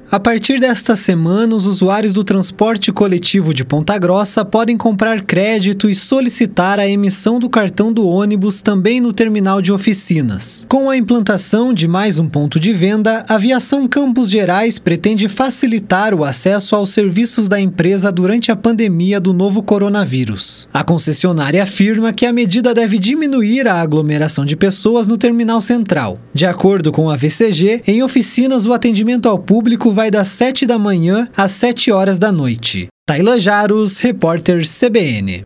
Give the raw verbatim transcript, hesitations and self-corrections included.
A partir desta semana, os usuários do transporte coletivo de Ponta Grossa podem comprar crédito e solicitar a emissão do cartão do ônibus também no terminal de oficinas. Com a implantação de mais um ponto de venda, a Viação Campos Gerais pretende facilitar o acesso aos serviços da empresa durante a pandemia do novo coronavírus. A concessionária afirma que a medida deve diminuir a aglomeração de pessoas no terminal central. De acordo com a V C G, em oficinas o atendimento ao público vai das sete da manhã às sete horas da noite. Taila Jaros, repórter C B N.